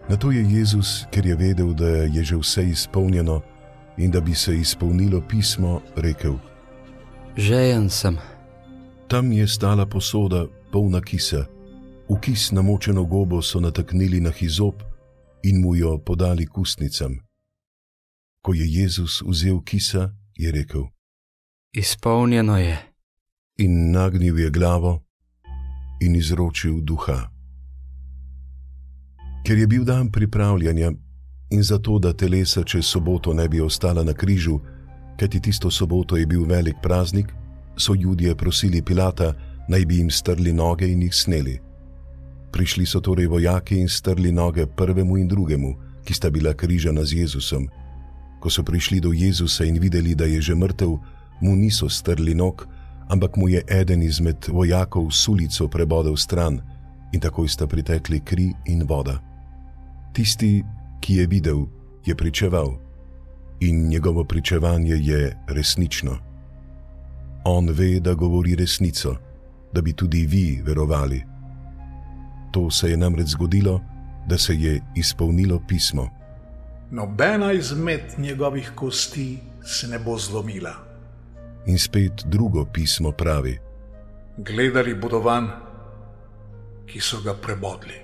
Nato je Jezus, ker je vedel, da je že vse izpolnjeno in da bi se izpolnilo pismo, rekel: Žejen sem. Tam je stala posoda, polna kisa. V kis namočeno gobo so nataknili na hizop in mu jo podali k ustnicam. Ko je Jezus vzel kisa, je rekel: Izpolnjeno je. In nagnil je glavo in izročil duha. Ker je bil dan pripravljanja in zato, da telesa čez soboto ne bi ostala na križu, kajti tisto soboto je bil velik praznik, so Judje prosili Pilata, naj bi jim strli noge in jih sneli. Prišli so torej vojaki in strli noge prvemu in drugemu, ki sta bila križana z Jezusom. Ko so prišli do Jezusa in videli, da je že mrtev, mu niso strli nog, ampak mu je eden izmed vojakov sulico prebodel stran in takoj sta pritekli kri in voda. Tisti, ki je videl, je pričeval in njegovo pričevanje je resnično. On ve, da govori resnico, da bi tudi vi verovali. To se je namreč zgodilo, da se je izpolnilo pismo. Nobena izmed njegovih kosti se ne bo zlomila. In spet drugo pismo pravi: Gledali bodo vanj, ki so ga prebodli.